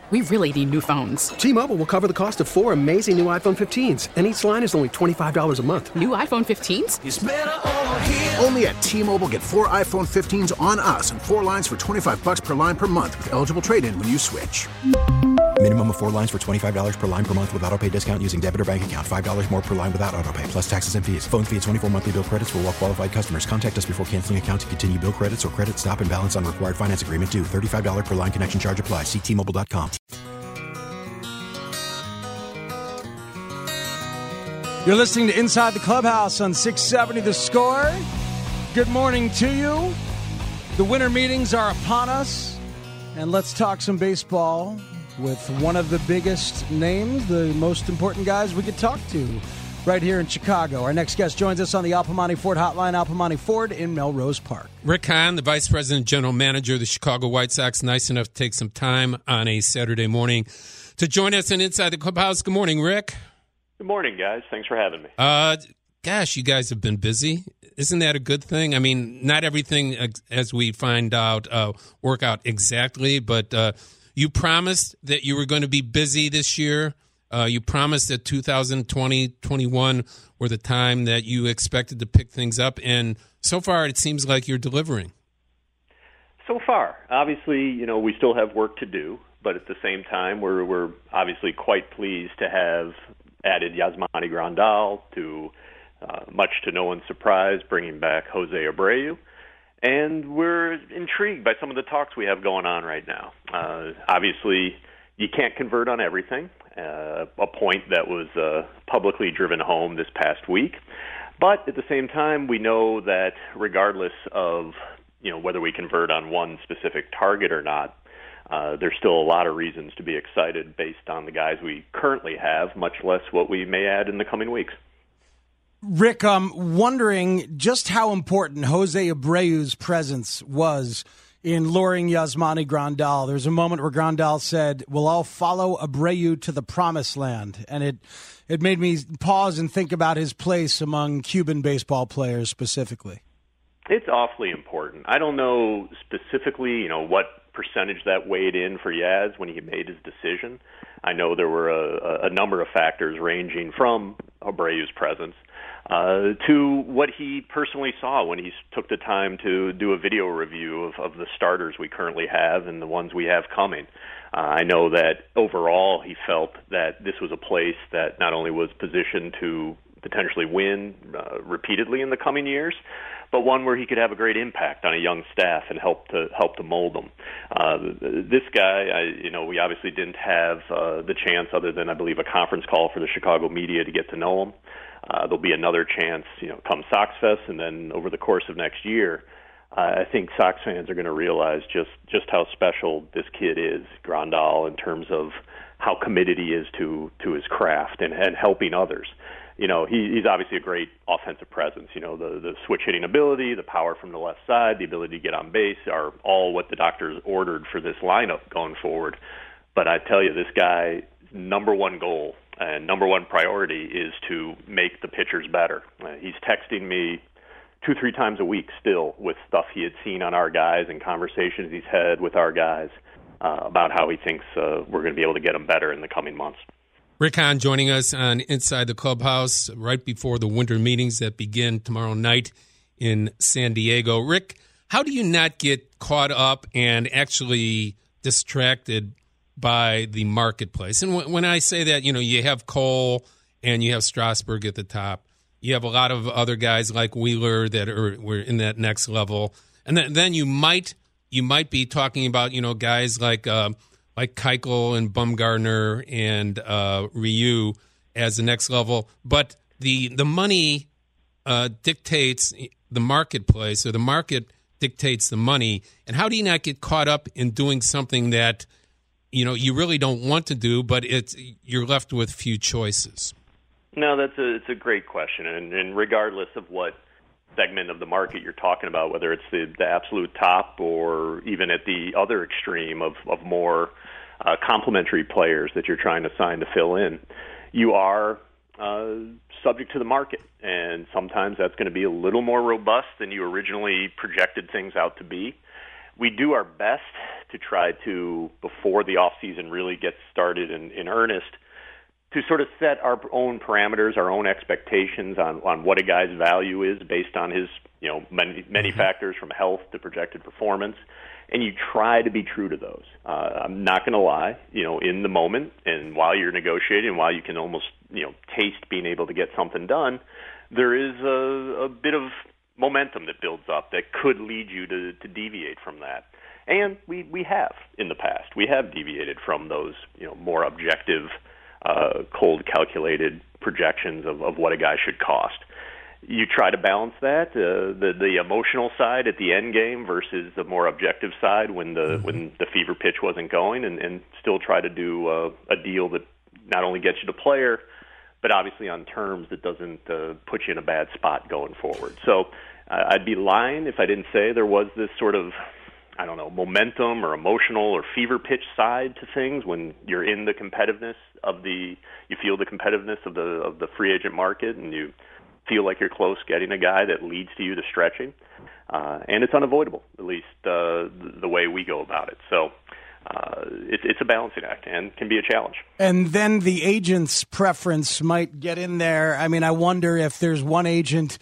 We really need new phones. T-Mobile will cover the cost of 4 amazing new iPhone 15s, and each line is only $25 a month. New iPhone 15s? It's better over here. Only at T-Mobile, get 4 iPhone 15s on us and 4 lines for $25 per line per month with eligible trade-in when you switch. Minimum of 4 lines for $25 per line per month with autopay discount using debit or bank account. $5 more per line without autopay, plus taxes and fees. Phone fee at 24 monthly bill credits for well-qualified customers. Contact us before canceling account to continue bill credits or credit stop and balance on required finance agreement due. $35 per line connection charge applies. See T-Mobile.com. You're listening to Inside the Clubhouse on 670 The Score. Good morning to you. The winter meetings are upon us, and let's talk some baseball with one of the biggest names, the most important guys we could talk to right here in Chicago. Our next guest joins us on the Al Piemonte Ford Hotline, Al Piemonte Ford in Melrose Park. Rick Hahn, the Vice President General Manager of the Chicago White Sox, nice enough to take some time on a Saturday morning to join us in Inside the Clubhouse. Good morning, Rick. Good morning, guys. Thanks for having me. Gosh, you guys have been busy. Isn't that a good thing? I mean, not everything, as we find out, work out exactly, but you promised that you were going to be busy this year. You promised that 2020-21 were the time that you expected to pick things up, and so far it seems like you're delivering. So far. Obviously, we still have work to do, but at the same time, we're obviously quite pleased to have added Yasmani Grandal to, much to no one's surprise, bringing back Jose Abreu. And we're intrigued by some of the talks we have going on right now. Obviously, you can't convert on everything, a point that was publicly driven home this past week. But at the same time, we know that regardless of whether we convert on one specific target or not, there's still a lot of reasons to be excited based on the guys we currently have, much less what we may add in the coming weeks. Rick, I'm wondering just how important Jose Abreu's presence was in luring Yasmani Grandal. There's a moment where Grandal said, "We'll all follow Abreu to the promised land," and it made me pause and think about his place among Cuban baseball players specifically. It's awfully important. I don't know specifically, what percentage that weighed in for Yaz when he made his decision. I know there were a number of factors ranging from Abreu's presence to what he personally saw when he took the time to do a video review of the starters we currently have and the ones we have coming. I know that overall he felt that this was a place that not only was positioned to potentially win repeatedly in the coming years, but one where he could have a great impact on a young staff and help to mold them. This guy, we obviously didn't have the chance, other than I believe a conference call for the Chicago media, to get to know him. There'll be another chance, come Sox Fest, and then over the course of next year, I think Sox fans are going to realize just how special this kid is, Grandal, in terms of how committed he is to his craft and helping others. He's obviously a great offensive presence. The switch hitting ability, the power from the left side, the ability to get on base are all what the doctors ordered for this lineup going forward. But I tell you, this guy's number one goal and number one priority is to make the pitchers better. He's texting me 2-3 times a week still with stuff he had seen on our guys and conversations he's had with our guys about how he thinks we're going to be able to get them better in the coming months. Rick Hahn joining us on Inside the Clubhouse right before the winter meetings that begin tomorrow night in San Diego. Rick, how do you not get caught up and actually distracted by the marketplace? And when I say that, you have Cole and you have Strasburg at the top. You have a lot of other guys like Wheeler that were in that next level. And then you might be talking about, guys like Keuchel and Bumgarner and Ryu as the next level. But the money dictates the marketplace, or the market dictates the money. And how do you not get caught up in doing something that, you really don't want to do, but you're left with few choices? No, it's a great question. And regardless of what segment of the market you're talking about, whether it's the absolute top or even at the other extreme of more complementary players that you're trying to sign to fill in, you are subject to the market. And sometimes that's going to be a little more robust than you originally projected things out to be. We do our best to try to, before the offseason really gets started in earnest, to sort of set our own parameters, our own expectations on what a guy's value is based on his, many factors from health to projected performance. And you try to be true to those. I'm not going to lie, in the moment and while you're negotiating, while you can almost, taste being able to get something done, there is a bit of momentum that builds up that could lead you to deviate from that. And we have in the past. We have deviated from those, more objective, cold calculated projections of what a guy should cost. You try to balance that, the emotional side at the end game versus the more objective side when the fever pitch wasn't going, and still try to do a deal that not only gets you the player, but obviously on terms that doesn't put you in a bad spot going forward. So I'd be lying if I didn't say there was this sort of, momentum or emotional or fever pitch side to things when you're in the competitiveness you feel the competitiveness of the free agent market, and you feel like you're close getting a guy that leads to you to stretching. And it's unavoidable, at least the way we go about it. So it's a balancing act and can be a challenge. And then the agent's preference might get in there. I mean, I wonder if there's one agent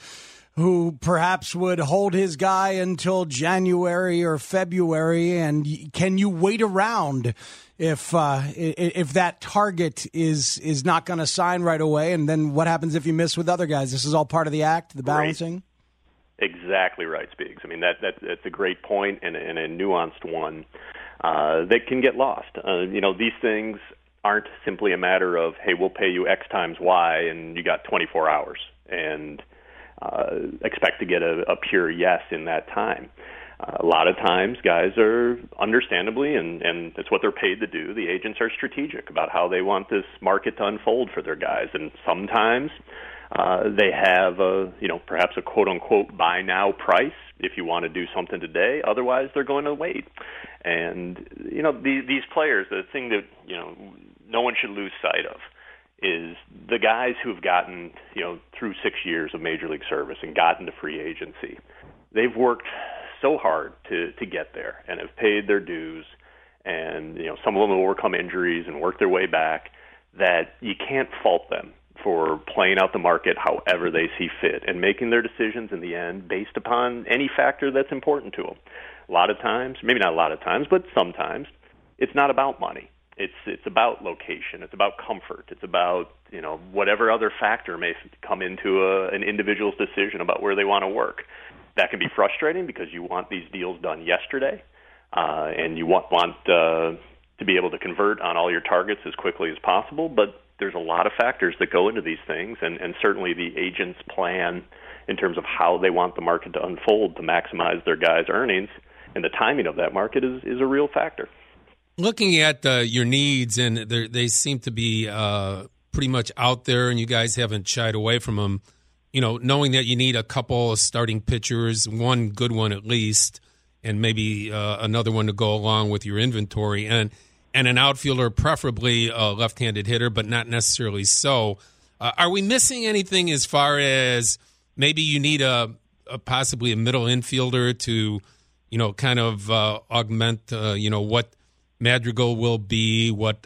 who perhaps would hold his guy until January or February, and can you wait around if that target is not going to sign right away, and then what happens if you miss with other guys? This is all part of the act, the balancing? Exactly right, Speaks. I mean, that's a great point and a nuanced one that can get lost. These things aren't simply a matter of, hey, we'll pay you X times Y, and you got 24 hours, and expect to get a pure yes in that time. A lot of times guys are, understandably, and that's what they're paid to do, the agents are strategic about how they want this market to unfold for their guys. And sometimes they have perhaps a quote-unquote buy now price if you want to do something today. Otherwise, they're going to wait. And, these players, the thing that, no one should lose sight of is the guys who've gotten, through 6 years of Major League service and gotten to free agency. They've worked so hard to get there and have paid their dues, and some of them will overcome injuries and work their way back, that you can't fault them for playing out the market however they see fit and making their decisions in the end based upon any factor that's important to them. A lot of times, maybe not a lot of times, but sometimes, it's not about money. It's about location. It's about comfort. It's about whatever other factor may come into an individual's decision about where they want to work. That can be frustrating because you want these deals done yesterday, and you want to be able to convert on all your targets as quickly as possible. But there's a lot of factors that go into these things, and certainly the agent's plan in terms of how they want the market to unfold to maximize their guys' earnings and the timing of that market is a real factor. Looking at your needs, and they seem to be pretty much out there, and you guys haven't shied away from them. Knowing that you need a couple of starting pitchers, one good one at least, and maybe another one to go along with your inventory, and an outfielder, preferably a left-handed hitter, but not necessarily so. Are we missing anything as far as maybe you need possibly a middle infielder to, kind of augment, what Madrigal will be, what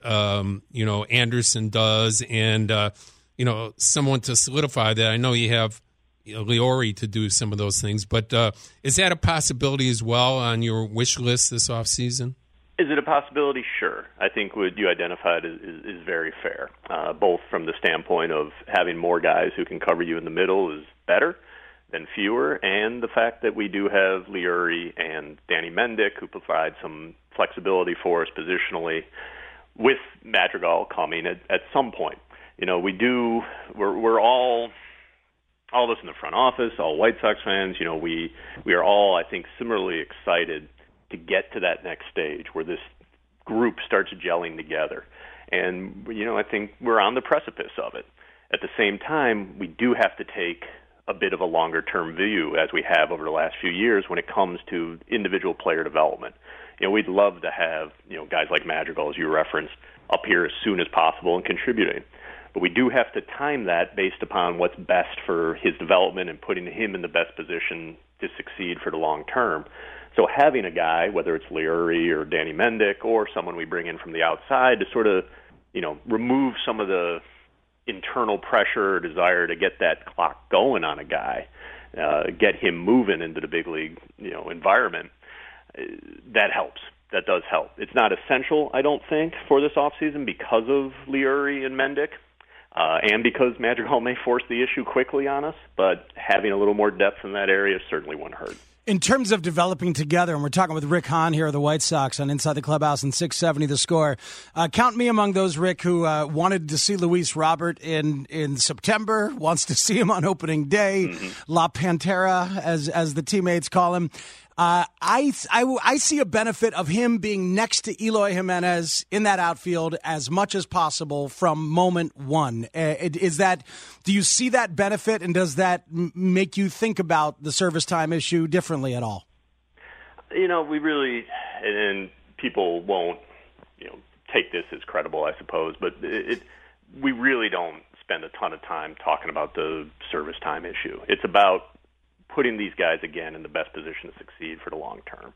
Anderson does, and someone to solidify that? I know you have Leori to do some of those things, but is that a possibility as well on your wish list this offseason? Is it a possibility? Sure. I think what you identified is very fair, both from the standpoint of having more guys who can cover you in the middle is better than fewer, and the fact that we do have Leori and Danny Mendick who provide some flexibility for us positionally, with Madrigal coming at some point. We're all of us in the front office, all White Sox fans, we are all, I think, similarly excited to get to that next stage where this group starts gelling together. And, I think we're on the precipice of it. At the same time, we do have to take a bit of a longer-term view, as we have over the last few years, when it comes to individual player development. We'd love to have, guys like Madrigal, as you referenced, up here as soon as possible and contributing. But we do have to time that based upon what's best for his development and putting him in the best position to succeed for the long term. So having a guy, whether it's Leary or Danny Mendick or someone we bring in from the outside to sort of, remove some of the internal pressure or desire to get that clock going on a guy, get him moving into the big league, environment, that helps. That does help. It's not essential, I don't think, for this offseason because of Leary and Mendick, and because Madrigal may force the issue quickly on us, but having a little more depth in that area certainly wouldn't hurt. In terms of developing together, and we're talking with Rick Hahn here of the White Sox on Inside the Clubhouse and 670 The Score. Count me among those, Rick, who wanted to see Luis Robert in September, wants to see him on opening day, La Pantera, as the teammates call him. I see a benefit of him being next to Eloy Jimenez in that outfield as much as possible from moment one. Do you see that benefit, and does that make you think about the service time issue differently at all? We really, and people won't, take this as credible, I suppose, but we really don't spend a ton of time talking about the service time issue. It's about putting these guys, again, in the best position to succeed for the long term.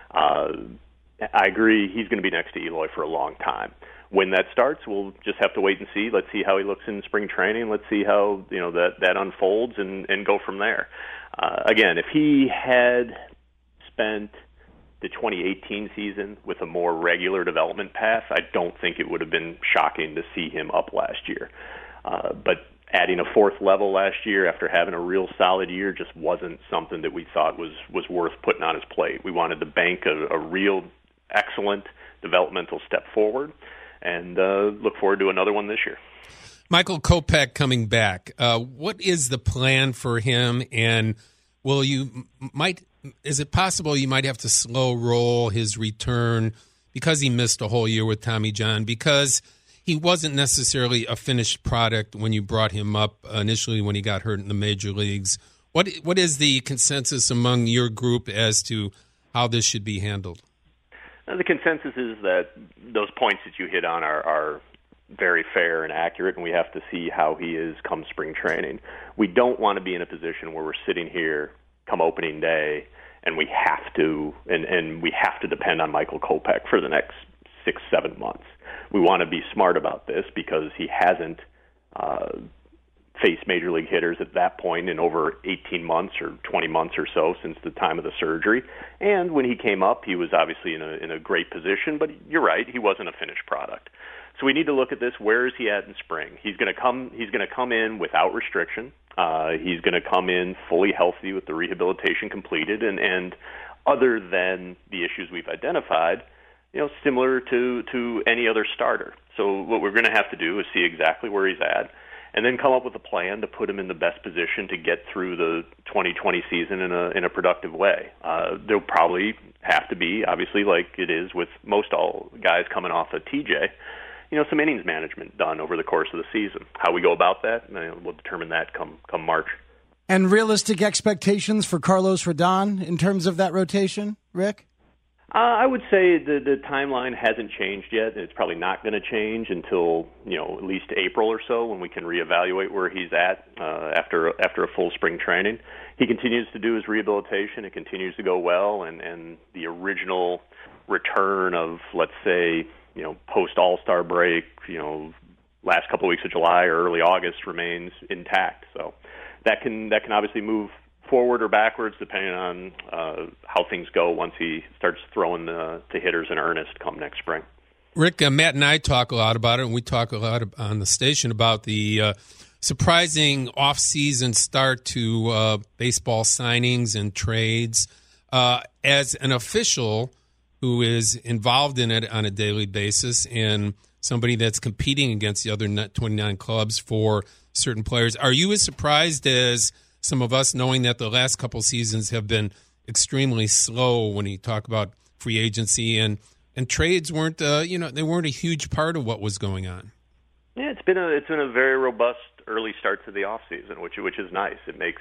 I agree he's going to be next to Eloy for a long time. When that starts, we'll just have to wait and see. Let's see how he looks in spring training. Let's see how that unfolds and go from there. Again, if he had spent the 2018 season with a more regular development path, I don't think it would have been shocking to see him up last year. But adding a fourth level last year after having a real solid year just wasn't something that we thought was worth putting on his plate. We wanted to bank a real excellent developmental step forward and look forward to another one this year. Michael Kopech coming back. What is the plan for him? And is it possible you might have to slow roll his return because he missed a whole year with Tommy John? Because he wasn't necessarily a finished product when you brought him up initially when he got hurt in the major leagues. What is the consensus among your group as to how this should be handled? The consensus is that those points that you hit on are very fair and accurate, and we have to see how he is come spring training. We don't want to be in a position where we're sitting here come opening day and we have to depend on Michael Kopech for the next 6-7 months. We want to be smart about this because he hasn't faced major league hitters at that point in over 18 months or 20 months or so since the time of the surgery. And when he came up, he was obviously in a great position, but you're right, he wasn't a finished product. So we need to look at this. Where is he at in spring? He's going to come in without restriction. He's going to come in fully healthy with the rehabilitation completed, and other than the issues we've identified, similar to any other starter. So what we're going to have to do is see exactly where he's at and then come up with a plan to put him in the best position to get through the 2020 season in a productive way. There'll probably have to be, obviously, like it is with most all guys coming off of TJ, some innings management done over the course of the season. How we go about that, we'll determine that come March. And realistic expectations for Carlos Rodon in terms of that rotation, Rick? I would say the timeline hasn't changed yet. It's probably not going to change until at least April or so when we can reevaluate where he's at after a full spring training. He continues to do his rehabilitation. It continues to go well, and the original return of, let's say, post All-Star break, last couple of weeks of July or early August remains intact. So that can obviously move forward or backwards depending on how things go once he starts throwing to hitters in earnest come next spring. Rick, Matt and I talk a lot about it, and we talk a lot on the station about the surprising off-season start to baseball signings and trades. As an official who is involved in it on a daily basis and somebody that's competing against the other 29 clubs for certain players, are you as surprised as some of us, knowing that the last couple seasons have been extremely slow when you talk about free agency and trades weren't, they weren't a huge part of what was going on? Yeah, it's been a very robust early start to the off season, which is nice. It makes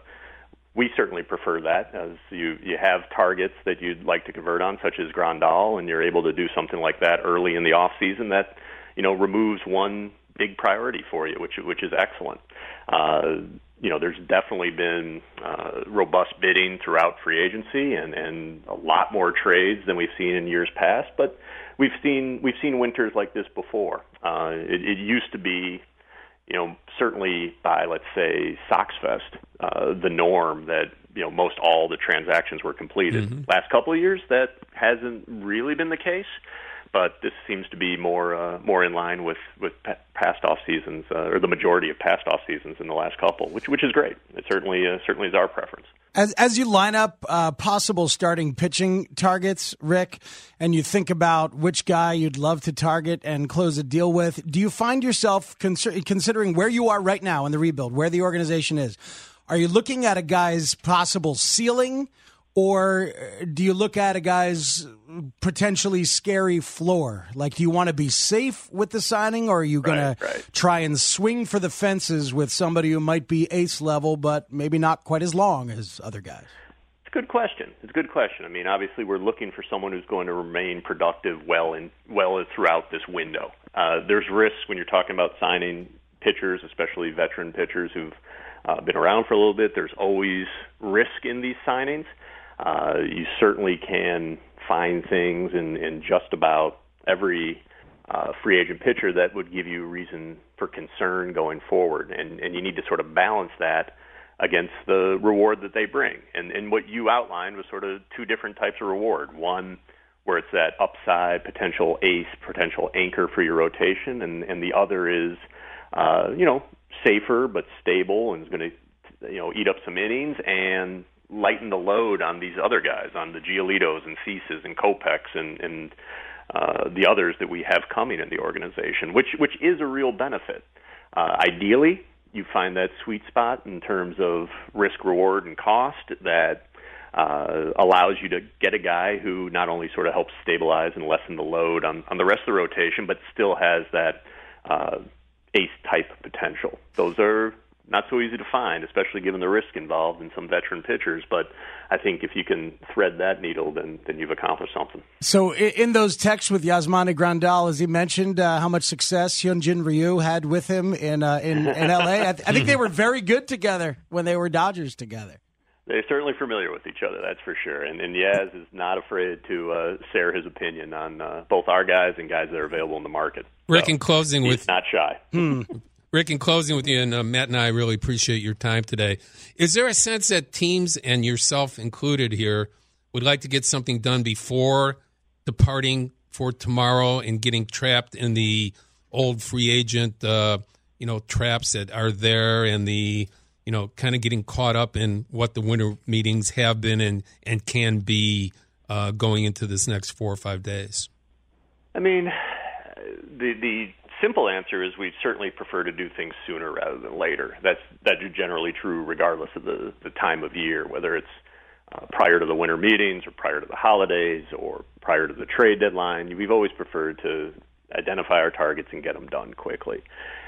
we certainly prefer that, as you have targets that you'd like to convert on, such as Grandal, and you're able to do something like that early in the off season. That removes one big priority for you, which is excellent. There's definitely been robust bidding throughout free agency and a lot more trades than we've seen in years past. But we've seen winters like this before. It used to be, certainly by, let's say, Sox Fest, the norm that most all the transactions were completed. Mm-hmm. Last couple of years, that hasn't really been the case. But this seems to be more in line with past off seasons, or the majority of past off seasons in the last couple, which is great. It certainly is our preference. As you line up possible starting pitching targets, Rick, and you think about which guy you'd love to target and close a deal with, do you find yourself considering where you are right now in the rebuild, where the organization is? Are you looking at a guy's possible ceiling? Or do you look at a guy's potentially scary floor? Like, do you want to be safe with the signing, or are you going to try and swing for the fences with somebody who might be ace level, but maybe not quite as long as other guys? It's a good question. I mean, obviously, we're looking for someone who's going to remain productive well throughout this window. There's risks when you're talking about signing pitchers, especially veteran pitchers who've been around for a little bit. There's always risk in these signings. You certainly can find things in just about every free agent pitcher that would give you reason for concern going forward, and you need to sort of balance that against the reward that they bring. And what you outlined was sort of two different types of reward. One where it's that upside, potential ace, potential anchor for your rotation, and the other is, safer but stable and is going to, eat up some innings and lighten the load on these other guys, on the Giolitos and Ceases and Kopechs and the others that we have coming in the organization, which is a real benefit. Ideally, you find that sweet spot in terms of risk, reward, and cost that allows you to get a guy who not only sort of helps stabilize and lessen the load on the rest of the rotation, but still has that ace-type potential. Those are not so easy to find, especially given the risk involved in some veteran pitchers. But I think if you can thread that needle, then you've accomplished something. So in those texts with Yasmani Grandal, as he mentioned how much success Hyunjin Ryu had with him in L.A., I think they were very good together when they were Dodgers together. They're certainly familiar with each other, that's for sure. And Yaz is not afraid to share his opinion on both our guys and guys that are available in the market. Rick, in closing he's not shy. Rick, in closing with you, and Matt and I really appreciate your time today. Is there a sense that teams, and yourself included here, would like to get something done before departing for tomorrow and getting trapped in the old free agent, traps that are there, and the, kind of getting caught up in what the winter meetings have been and can be going into this next 4 or 5 days? I mean, the simple answer is we'd certainly prefer to do things sooner rather than later. That's generally true regardless of the time of year, whether it's prior to the winter meetings or prior to the holidays or prior to the trade deadline. We've always preferred to identify our targets and get them done quickly.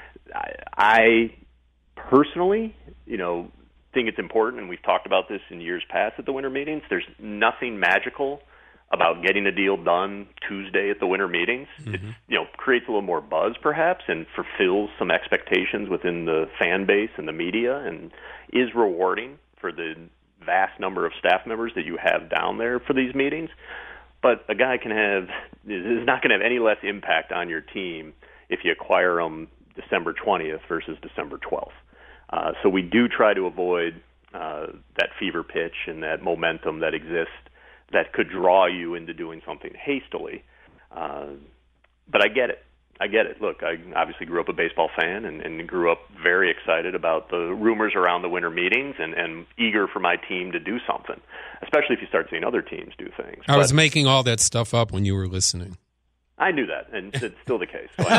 I personally, think it's important, and we've talked about this in years past at the winter meetings. There's nothing magical about getting a deal done Tuesday at the winter meetings. Mm-hmm. It creates a little more buzz perhaps and fulfills some expectations within the fan base and the media and is rewarding for the vast number of staff members that you have down there for these meetings. But a guy is not going to have any less impact on your team if you acquire them December 20th versus December 12th. So we do try to avoid that fever pitch and that momentum that exists that could draw you into doing something hastily. But I get it. Look, I obviously grew up a baseball fan and grew up very excited about the rumors around the winter meetings and eager for my team to do something, especially if you start seeing other teams do things. I was making all that stuff up when you were listening. I knew that, and it's still the case. So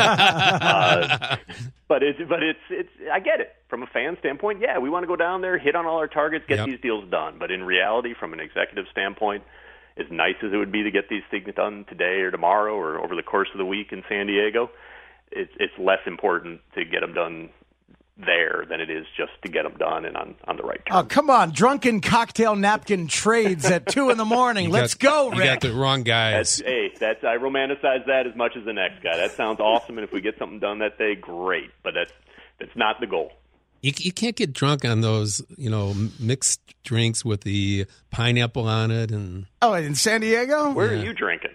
but it's I get it. From a fan standpoint, yeah, we want to go down there, hit on all our targets, get these deals done. But in reality, from an executive standpoint, as nice as it would be to get these things done today or tomorrow or over the course of the week in San Diego, it's less important to get them done there than it is just to get them done and on the right terms. Oh, come on. Drunken cocktail napkin trades at 2 a.m. Let's go, Rick. You got the wrong guys. I romanticize that as much as the next guy. That sounds awesome, and if we get something done that day, great. But that's not the goal. You can't get drunk on those, mixed drinks with the pineapple on it. Oh, in San Diego? Where are you drinking?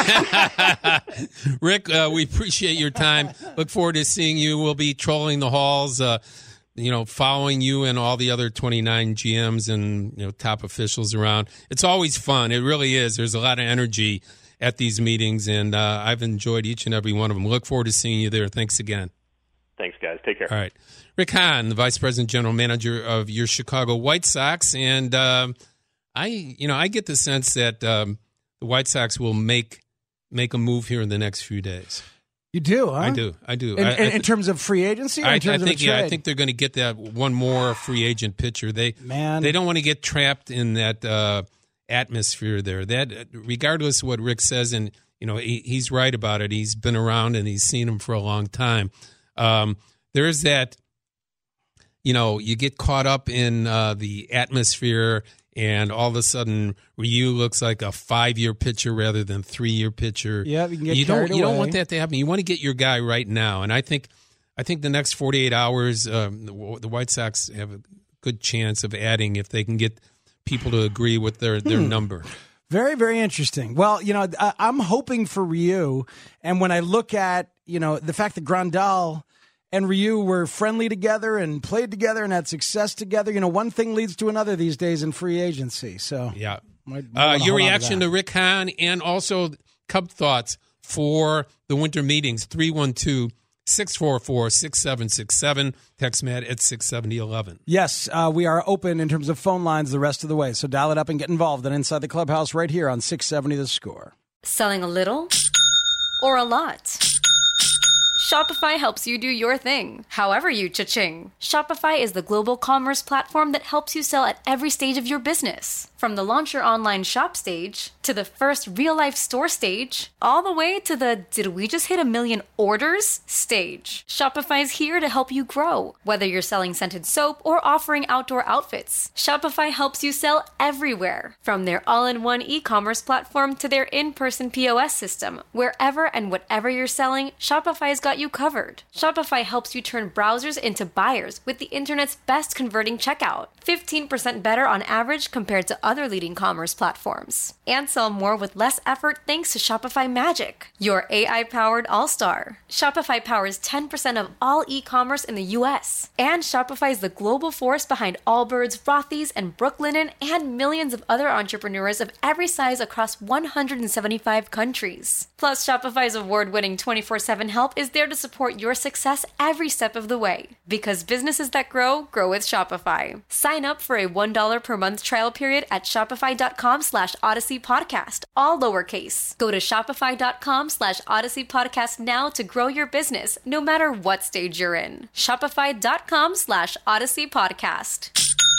Rick, we appreciate your time. Look forward to seeing you. We'll be trolling the halls, following you and all the other 29 GMs and top officials around. It's always fun. It really is. There's a lot of energy at these meetings, and I've enjoyed each and every one of them. Look forward to seeing you there. Thanks again. Thanks, guys. Take care. All right. Rick Hahn, the Vice President General Manager of your Chicago White Sox, and I get the sense that the White Sox will make a move here in the next few days. You do, huh? I do. In terms of free agency? I think they're going to get that one more free agent pitcher. They don't want to get trapped in that atmosphere there. That regardless of what Rick says, and he's right about it. He's been around and he's seen him for a long time. There is that. You get caught up in the atmosphere, and all of a sudden, Ryu looks like a 5-year pitcher rather than 3-year pitcher. Yeah, you can get carried away. You don't want that to happen. You want to get your guy right now, and I think the next 48 hours, the White Sox have a good chance of adding if they can get people to agree with their number. Very, very interesting. Well, I'm hoping for Ryu, and when I look at the fact that Grandal and Ryu were friendly together and played together and had success together. One thing leads to another these days in free agency. So, yeah. Your reaction to Rick Hahn and also Cub thoughts for the winter meetings, 312-644-6767. Text Matt at 67011. Yes, we are open in terms of phone lines the rest of the way. So dial it up and get involved at Inside the Clubhouse right here on 670 The Score. Selling a little or a lot? Shopify helps you do your thing, however you cha-ching. Shopify is the global commerce platform that helps you sell at every stage of your business. From the launch your online shop stage, to the first real-life store stage, all the way to the did we just hit 1 million orders stage. Shopify's here to help you grow. Whether you're selling scented soap or offering outdoor outfits, Shopify helps you sell everywhere. From their all-in-one e-commerce platform to their in-person POS system, wherever and whatever you're selling, Shopify's got you covered. Shopify helps you turn browsers into buyers with the internet's best converting checkout. 15% better on average compared to other leading commerce platforms. And sell more with less effort thanks to Shopify Magic, your AI-powered all-star. Shopify powers 10% of all e-commerce in the U.S. And Shopify is the global force behind Allbirds, Rothy's, and Brooklinen, and millions of other entrepreneurs of every size across 175 countries. Plus, Shopify's award-winning 24/7 help is there to support your success every step of the way. Because businesses that grow with Shopify. Sign up for a $1 per month trial period at shopify.com/Odyssey Podcast, all lowercase. Go to shopify.com/Odyssey Podcast now to grow your business, no matter what stage you're in. Shopify.com/Odyssey Podcast.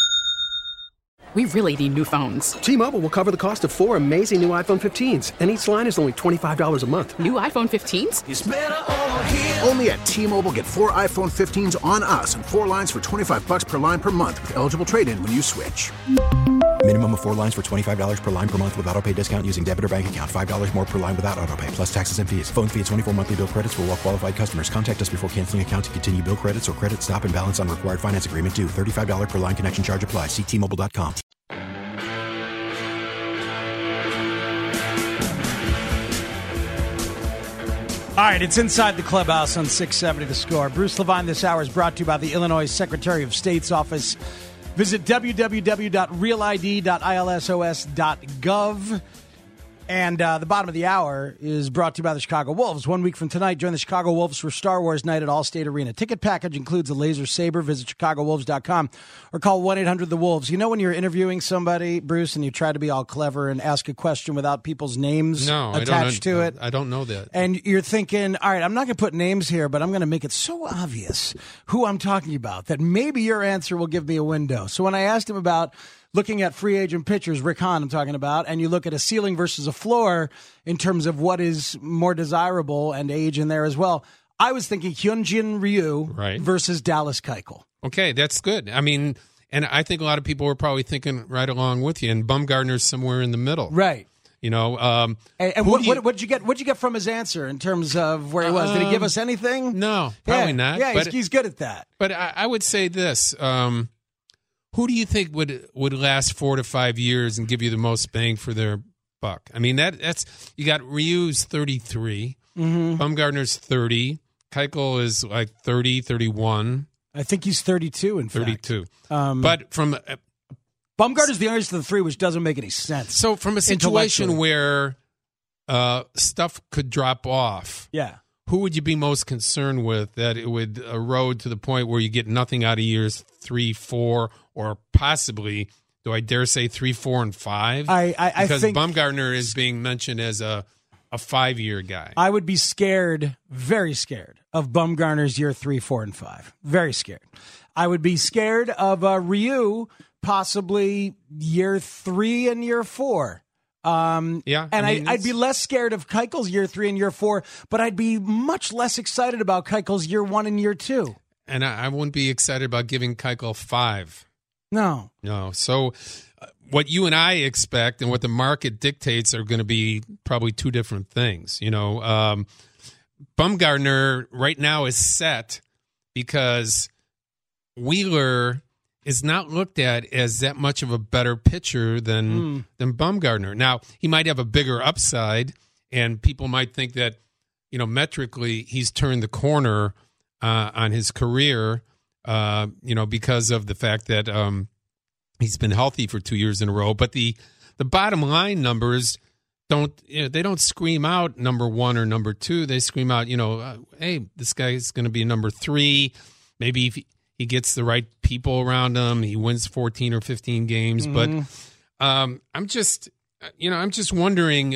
We really need new phones. T-Mobile will cover the cost of 4 amazing new iPhone 15s, and each line is only $25 a month. New iPhone 15s? It's better over here. Only at T-Mobile, get 4 iPhone 15s on us and 4 lines for $25 per line per month with eligible trade-in when you switch. Minimum of 4 lines for $25 per line per month with autopay discount using debit or bank account. $5 more per line without autopay, plus taxes and fees. Phone fee at 24 monthly bill credits for well-qualified customers. Contact us before canceling account to continue bill credits or credit stop and balance on required finance agreement due. $35 per line connection charge applies. See T-Mobile.com. All right, it's Inside the Clubhouse on 670 The Score. Bruce Levine this hour is brought to you by the Illinois Secretary of State's office. Visit www.realid.ilsos.gov. And the bottom of the hour is brought to you by the Chicago Wolves. 1 week from tonight, join the Chicago Wolves for Star Wars Night at Allstate Arena. Ticket package includes a laser saber. Visit ChicagoWolves.com or call 1-800-THE-WOLVES. You know when you're interviewing somebody, Bruce, and you try to be all clever and ask a question without people's names attached to it? I don't know that. And you're thinking, all right, I'm not going to put names here, but I'm going to make it so obvious who I'm talking about that maybe your answer will give me a window. So when I asked him about looking at free agent pitchers, Rick Hahn I'm talking about, and you look at a ceiling versus a floor in terms of what is more desirable and age in there as well, I was thinking Hyunjin Ryu versus Dallas Keuchel. Okay, that's good. I mean, and I think a lot of people were probably thinking right along with you, and Bumgarner's somewhere in the middle. Right. You know, and what'd you get from his answer in terms of where he was? Did he give us anything? No, probably not. Yeah, he's good at that. But I would say this: who do you think would last 4 to 5 years and give you the most bang for their buck? I mean, that's you got Ryu's 33, Bumgarner's 30, Keuchel is like 30, 31. I think he's 32. In 32. But from Bumgarner's the youngest of the three, which doesn't make any sense. So from a situation where stuff could drop off, who would you be most concerned with that it would erode to the point where you get nothing out of years 3, 4, or possibly, do I dare say 3, 4, and 5? Because Bumgarner is being mentioned as a 5-year guy. I would be scared, very scared, of Bumgarner's year 3, 4, and 5. Very scared. I would be scared of Ryu, possibly year 3 and year 4. And I'd be less scared of Keuchel's year 3 and year 4, but I'd be much less excited about Keuchel's year 1 and year 2. And I wouldn't be excited about giving Keuchel 5. No. So what you and I expect and what the market dictates are going to be probably two different things. You know, Bumgarner right now is set because Wheeler is not looked at as that much of a better pitcher than Bumgarner. Now, he might have a bigger upside, and people might think that, you know, metrically he's turned the corner on his career, because of the fact that he's been healthy for 2 years in a row. But the bottom line numbers don't scream out number 1 or number 2. They scream out, hey, this guy's going to be number 3. Maybe if he gets the right people around him, he wins 14 or 15 games. But I'm just wondering,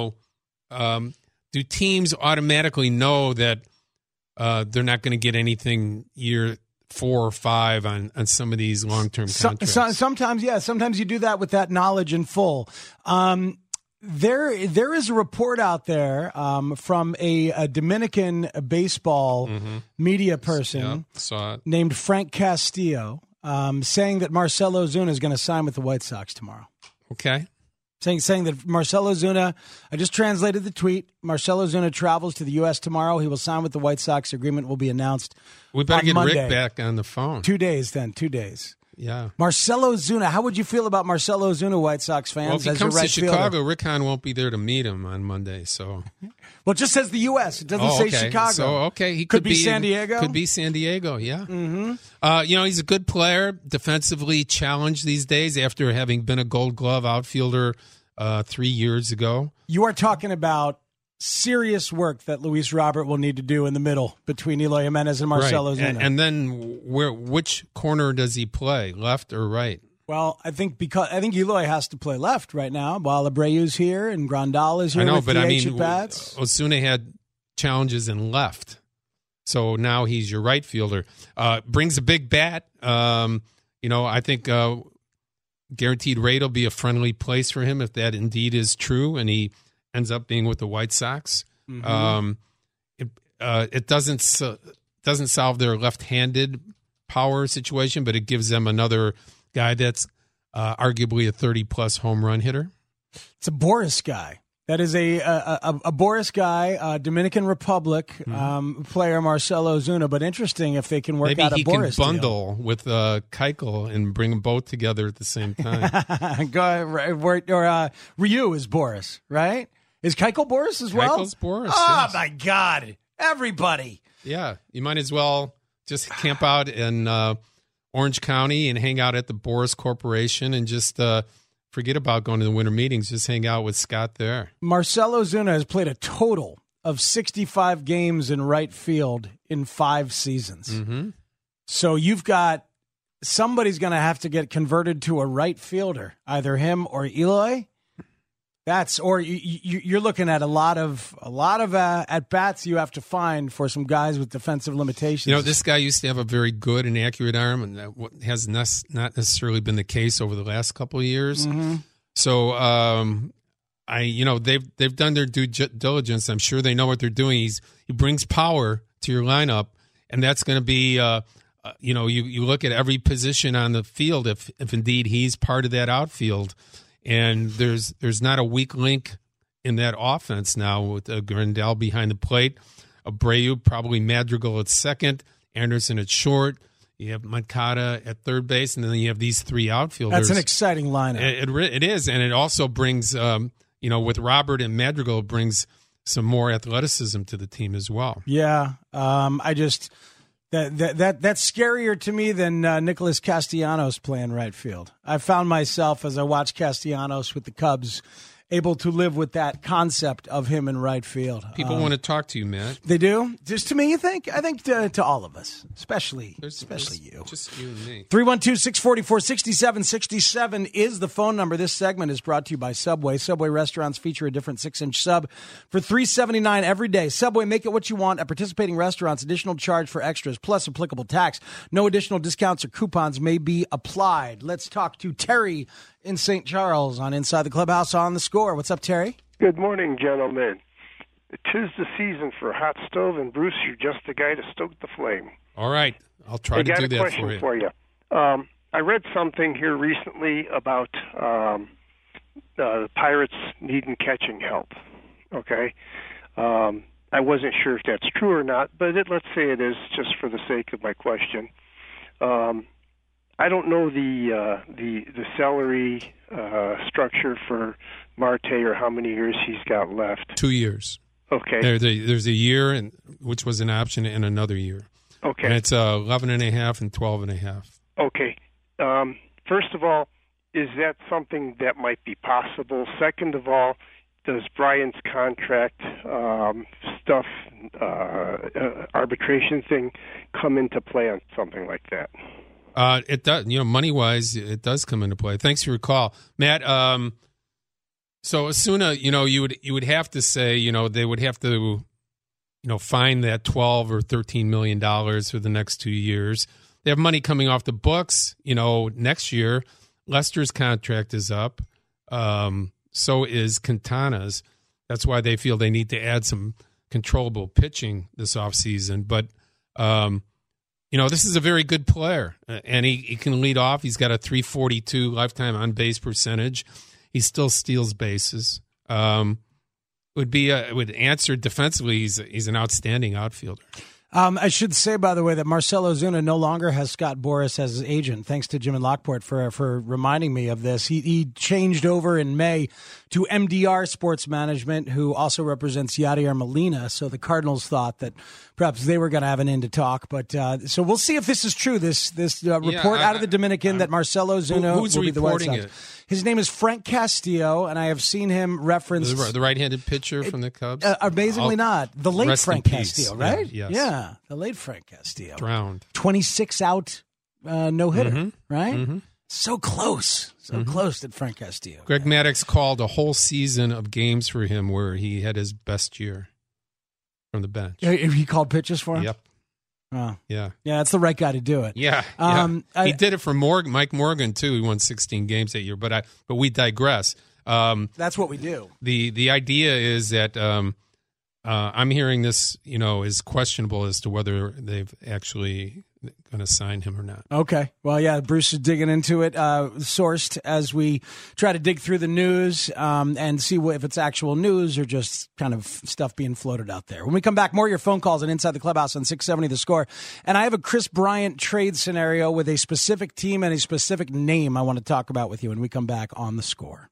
do teams automatically know that they're not going to get anything year 4 or 5 on some of these long-term contracts? Sometimes, yeah. Sometimes you do that with that knowledge in full. There is a report out there from a Dominican baseball media person named Frank Castillo saying that Marcell Ozuna is going to sign with the White Sox tomorrow. Okay. Saying that Marcell Ozuna, I just translated the tweet. Marcell Ozuna travels to the U.S. tomorrow. He will sign with the White Sox. Agreement will be announced. We better get Monday. Rick back on the phone. 2 days then. 2 days. Yeah. Marcell Ozuna. How would you feel about Marcell Ozuna, White Sox fans? Well, if he as comes your right to Chicago, fielder? Rick Hahn won't be there to meet him on Monday. So, well, it just says the U.S. It doesn't say Chicago. So, he could be San Diego. Could be San Diego. Yeah. He's a good player, defensively challenged these days after having been a Gold Glove outfielder 3 years ago. You are talking about serious work that Luis Robert will need to do in the middle between Eloy Jimenez and Marcell Ozuna. And then which corner does he play, left or right? Well, I think Eloy has to play left right now while Abreu's here and Grandal is here. I know, with but the I mean, at-bats. Ozuna had challenges in left, so now he's your right fielder. Brings a big bat. I think guaranteed rate will be a friendly place for him if that indeed is true, and he ends up being with the White Sox. It doesn't solve their left-handed power situation, but it gives them another guy that's arguably a 30-plus home run hitter. It's a Boris guy. That is a Boris guy, Dominican Republic player, Marcell Ozuna. But interesting if they can work out a Boris deal. Maybe he can bundle with Keuchel and bring them both together at the same time. Ryu is Boris, right? Is Keuchel Boris as well? Keuchel's Boris. Oh, yes. my God. Everybody. Yeah. You might as well just camp out in Orange County and hang out at the Boris Corporation and just forget about going to the winter meetings. Just hang out with Scott there. Marcell Ozuna has played a total of 65 games in right field in 5 seasons. So you've got somebody's going to have to get converted to a right fielder, either him or Eloy. You're looking at a lot of at bats you have to find for some guys with defensive limitations. This guy used to have a very good and accurate arm, and that has not necessarily been the case over the last couple of years. So, they've done their due diligence. I'm sure they know what they're doing. He brings power to your lineup, and that's going to be, you look at every position on the field if indeed he's part of that outfield, and there's not a weak link in that offense now with Grandal behind the plate, Abreu, probably Madrigal at second, Anderson at short. You have Moncada at third base, and then you have these three outfielders. That's an exciting lineup. It is, and it also brings, with Robert and Madrigal, it brings some more athleticism to the team as well. Yeah, that's scarier to me than Nicholas Castellanos playing right field. I found myself, as I watched Castellanos with the Cubs, able to live with that concept of him in right field. People want to talk to you, Matt. They do? Just to me, you think? I think to all of us, especially you. Just you and me. 312-644-6767 is the phone number. This segment is brought to you by Subway. Subway restaurants feature a different 6-inch sub for $3.79 every day. Subway, make it what you want at participating restaurants. Additional charge for extras, plus applicable tax. No additional discounts or coupons may be applied. Let's talk to Terry in St. Charles on Inside the Clubhouse on the Score. What's up, Terry? Good morning, gentlemen. 'Tis the season for a hot stove, and Bruce, you're just the guy to stoke the flame. All right. I'll try to do that for you. I got a question for you. I read something here recently about the Pirates needing catching help. Okay? I wasn't sure if that's true or not, but let's say it is, just for the sake of my question. I don't know the salary structure for Marte or how many years he's got left. 2 years. Okay. There's a year, which was an option, and another year. Okay. And it's 11.5 and 12.5. Okay. First of all, is that something that might be possible? Second of all, does Brian's contract stuff, arbitration thing, come into play on something like that? It does, money-wise, it does come into play. Thanks for your call, Matt. So Osuna, you would have to say, they would have to, find that $12 or $13 million for the next 2 years. They have money coming off the books. Next year, Lester's contract is up. So is Quintana's. That's why they feel they need to add some controllable pitching this offseason. But this is a very good player, and he can lead off. He's got a .342 lifetime on-base percentage. He still steals bases. Would answer defensively. He's an outstanding outfielder. I should say, by the way, that Marcell Ozuna no longer has Scott Boras as his agent, thanks to Jim and Lockport for reminding me of this. He changed over in May to MDR Sports Management, who also represents Yadier Molina. So the Cardinals thought that perhaps they were going to have an in to talk. But so we'll see if this is true. This report out of the Dominican that Marcell Ozuna who's will be the White reporting Sox. it? His name is Frank Castillo, and I have seen him referenced. The right-handed pitcher from the Cubs? Amazingly not. The late Frank Castillo, right? Yeah, yes. Yeah, the late Frank Castillo. Drowned. 26 out, no-hitter, right? Mm-hmm. So close. So close to Frank Castillo. Greg Maddux called a whole season of games for him where he had his best year from the bench. He called pitches for him? Yep. Oh. Yeah. Yeah, that's the right guy to do it. Yeah. He did it for Mike Morgan, too. He won 16 games that year, but we digress. That's what we do. The idea is that I'm hearing this, is questionable as to whether they've actually going to sign him or not. Okay. Well, yeah, Bruce is digging into it, sourced as we try to dig through the news and see if it's actual news or just kind of stuff being floated out there. When we come back, more of your phone calls on Inside the Clubhouse on 670 The Score. And I have a Chris Bryant trade scenario with a specific team and a specific name I want to talk about with you when we come back on The Score.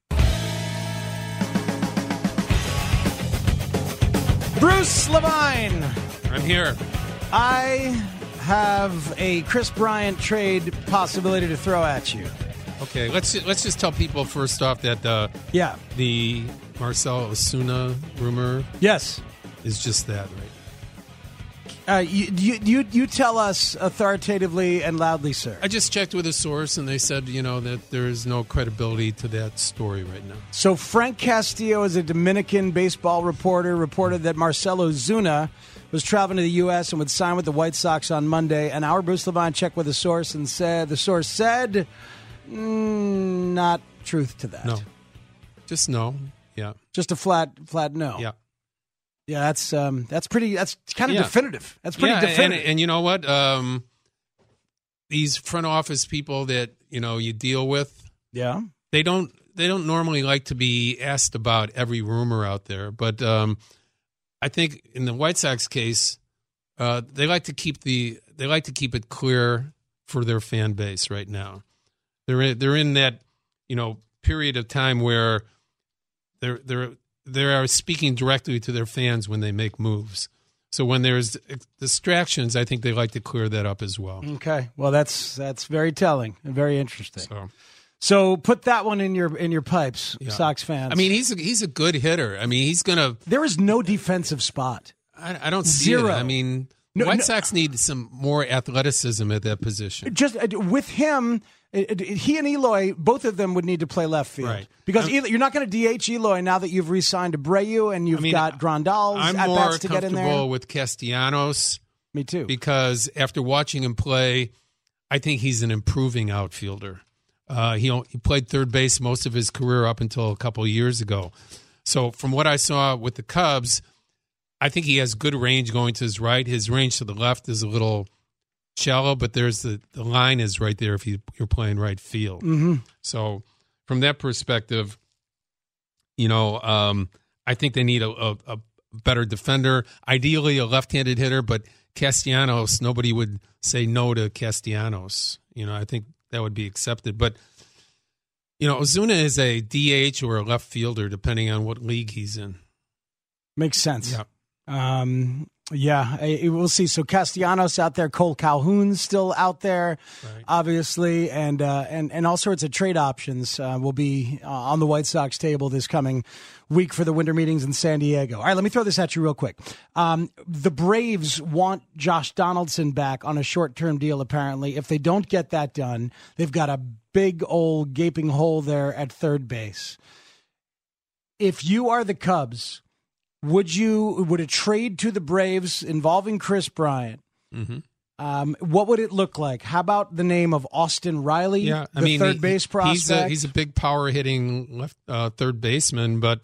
Bruce Levine. I'm here. I have a Chris Bryant trade possibility to throw at you. Okay, let's just tell people first off that the Marcell Osuna rumor is just that, right? You tell us authoritatively and loudly, sir. I just checked with a source, and they said, that there is no credibility to that story right now. So Frank Castillo is a Dominican baseball reporter, reported that Marcell Ozuna was traveling to the U.S. and would sign with the White Sox on Monday. And our Bruce Levine checked with the source and the source said, not truth to that. No. Just no. Yeah. Just a flat no. Yeah. Yeah, that's pretty. That's kind of definitive. That's pretty definitive. And you know what? These front office people that you deal with, they don't normally like to be asked about every rumor out there. But I think in the White Sox case, they like to keep it clear for their fan base right now. They're in that period of time where they are speaking directly to their fans when they make moves. So when there's distractions, I think they like to clear that up as well. Okay, well that's very telling and very interesting. So put that one in your pipes, Sox fans. I mean, he's a good hitter. I mean, he's gonna. There is no defensive spot. I don't see it. I mean, White Sox need some more athleticism at that position. Just with him. He and Eloy, both of them would need to play left field. Right. Because you're not going to DH Eloy now that you've re-signed Abreu and you've got Grandal's at-bats to get in there. I'm more comfortable with Castellanos. Me too. Because after watching him play, I think he's an improving outfielder. He played third base most of his career up until a couple of years ago. So from what I saw with the Cubs, I think he has good range going to his right. His range to the left is a little shallow, but there's the line is right there if you're playing right field. Mm-hmm. So from that perspective, I think they need a better defender, ideally a left-handed hitter, but Castellanos, nobody would say no to Castellanos. I think that would be accepted. But, Ozuna is a DH or a left fielder, depending on what league he's in. Makes sense. Yeah. We'll see. So Castellanos out there, Cole Calhoun's still out there, right. Obviously, and all sorts of trade options will be on the White Sox table this coming week for the winter meetings in San Diego. All right, let me throw this at you real quick. The Braves want Josh Donaldson back on a short-term deal, apparently. If they don't get that done, they've got a big old gaping hole there at third base. If you are the Cubs, would a trade to the Braves involving Chris Bryant? Mm-hmm. What would it look like? How about the name of Austin Riley, third base prospect? He's a big power hitting left third baseman, but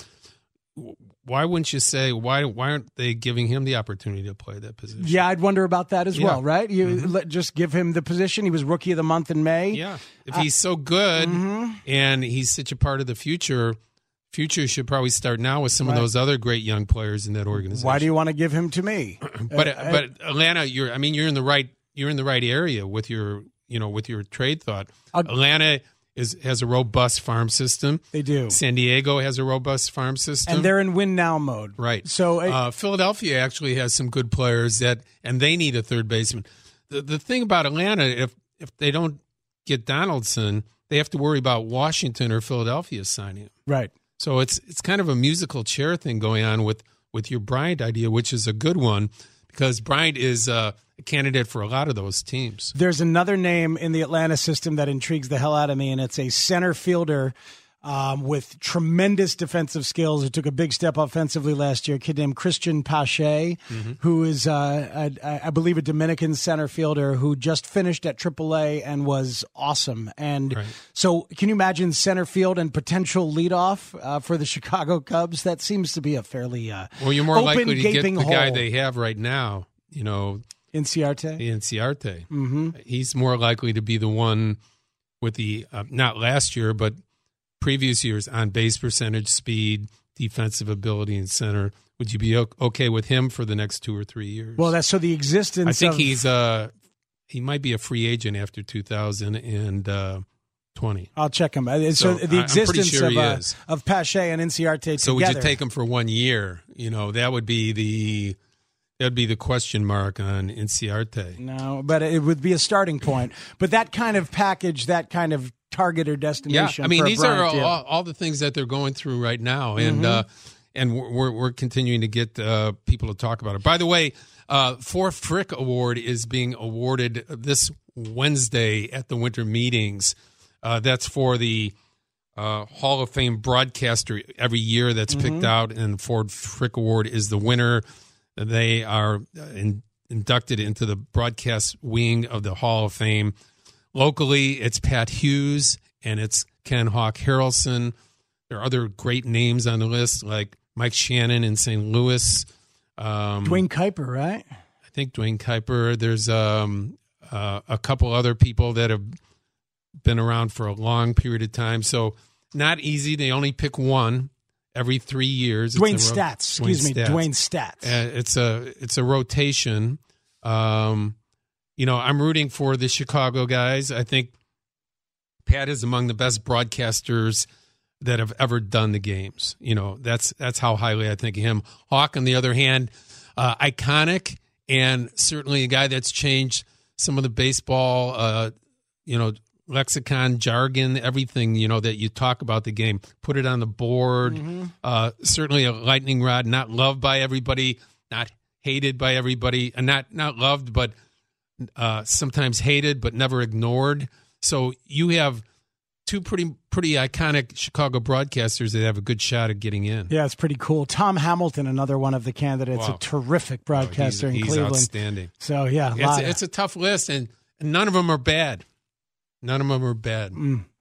why wouldn't you say why aren't they giving him the opportunity to play that position? Yeah, I'd wonder about that as well. Right? Just give him the position. He was Rookie of the Month in May. Yeah, if he's so good and he's such a part of the future should probably start now with some of those other great young players in that organization. Why do you want to give him to me? But Atlanta, you're in the right area with your trade thought. Atlanta has a robust farm system. They do. San Diego has a robust farm system, and they're in win now mode. Right. So Philadelphia actually has some good players and they need a third baseman. The thing about Atlanta, if they don't get Donaldson, they have to worry about Washington or Philadelphia signing him. Right. So it's kind of a musical chair thing going on with your Bryant idea, which is a good one because Bryant is a candidate for a lot of those teams. There's another name in the Atlanta system that intrigues the hell out of me, and it's a center fielder with tremendous defensive skills who took a big step offensively last year, a kid named Christian Pache, who is, I believe, a Dominican center fielder who just finished at AAA and was awesome. And so can you imagine center field and potential leadoff for the Chicago Cubs? That seems to be a fairly well, you're more open, likely to get the hole. guy they have right now, Inciarte. Mm-hmm. He's more likely to be the one with the, not last year, but previous years on base percentage, speed, defensive ability, and center. Would you be okay with him for the next 2 or 3 years? Well, that's so the existence. I think he might be a free agent after 2020. I'll check him. So the existence of Pache and Inciarte together. So would you take him for 1 year? That would be the question mark on Inciarte. No, but it would be a starting point. But that kind of package, that kind of target or destination. Yeah, I mean, these are all the things that they're going through right now, and we're continuing to get people to talk about it. By the way, Fourth Frick Award is being awarded this Wednesday at the winter meetings. That's for the Hall of Fame broadcaster every year that's picked out, and Fourth Frick Award is the winner. They are inducted into the broadcast wing of the Hall of Fame. Locally, it's Pat Hughes and it's Ken Hawk Harrelson. There are other great names on the list like Mike Shannon in St. Louis. Dwayne Kuiper, right? I think Dwayne Kuiper. There's a couple other people that have been around for a long period of time. So not easy. They only pick one every 3 years. Dwayne Stats. It's a rotation. I'm rooting for the Chicago guys. I think Pat is among the best broadcasters that have ever done the games. That's how highly I think of him. Hawk, on the other hand, iconic and certainly a guy that's changed some of the baseball, lexicon, jargon, everything, that you talk about the game. Put it on the board. Mm-hmm. Certainly a lightning rod, not loved by everybody, not hated by everybody, not loved, but sometimes hated, but never ignored. So you have two pretty iconic Chicago broadcasters that have a good shot at getting in. Yeah, it's pretty cool. Tom Hamilton, another one of the candidates, a terrific broadcaster in Cleveland. He's outstanding. So, yeah. It's a tough list, and none of them are bad. None of them are bad.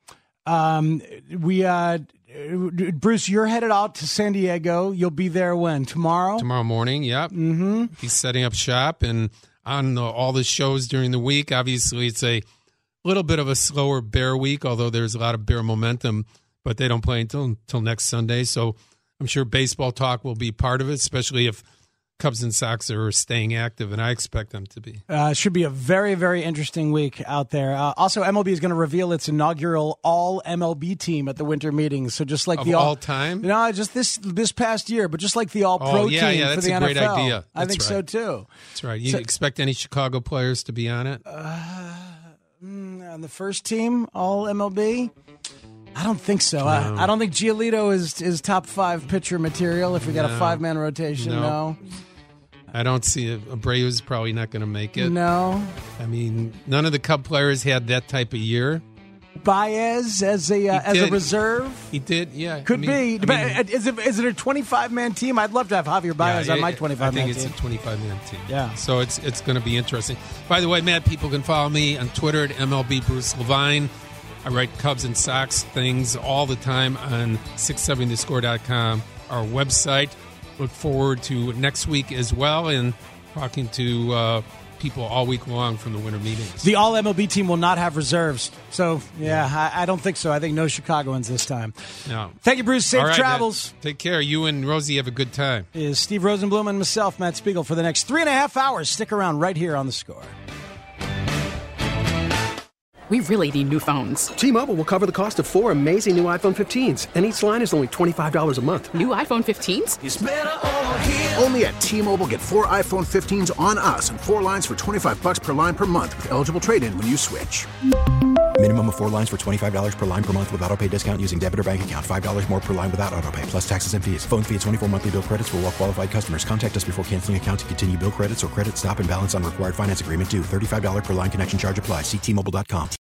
Bruce, you're headed out to San Diego. You'll be there when? Tomorrow? Tomorrow morning, yep. Mm-hmm. He's setting up shop, and on all the shows during the week. Obviously, it's a little bit of a slower Bear week, although there's a lot of Bear momentum, but they don't play until next Sunday. So I'm sure baseball talk will be part of it, especially if Cubs and Sox are staying active, and I expect them to be. Should be a very, very interesting week out there. Also, MLB is going to reveal its inaugural all-MLB team at the winter meetings. So just like of the all time? No, just this past year, but just like the all-pro team that's for the NFL. a great idea. I think so, too. That's right. You expect any Chicago players to be on it? On the first team, all MLB? I don't think so. I don't think Giolito is top 5 pitcher material if we got a 5-man rotation. No. I don't see it. Abreu's probably not going to make it. No. I mean, none of the Cub players had that type of year. Baez as a reserve? He did, yeah. Could be. Is it a 25-man team? I'd love to have Javier Baez on my 25-man team. I think it's a 25-man team. Yeah. So it's going to be interesting. By the way, Matt, people can follow me on Twitter at MLB Bruce Levine. I write Cubs and Sox things all the time on 670thescore.com, our website. Look forward to next week as well and talking to people all week long from the winter meetings. The all-MLB team will not have reserves. So, I don't think so. I think no Chicagoans this time. No. Thank you, Bruce. Safe all right, travels. Matt. Take care. You and Rosie have a good time. Is Steve Rosenblum and myself, Matt Spiegel, for the next 3.5 hours. Stick around right here on The Score. We really need new phones. T-Mobile will cover the cost of 4 amazing new iPhone 15s, and each line is only $25 a month. New iPhone 15s? It's better over here. Only at T-Mobile, get 4 iPhone 15s on us and 4 lines for $25 per line per month with eligible trade-in when you switch. Minimum of 4 lines for $25 per line per month with autopay discount using debit or bank account. $5 more per line without autopay, plus taxes and fees. Phone fee at 24 monthly bill credits for well-qualified customers. Contact us before canceling account to continue bill credits or credit stop and balance on required finance agreement due. $35 per line connection charge applies. See T-Mobile.com.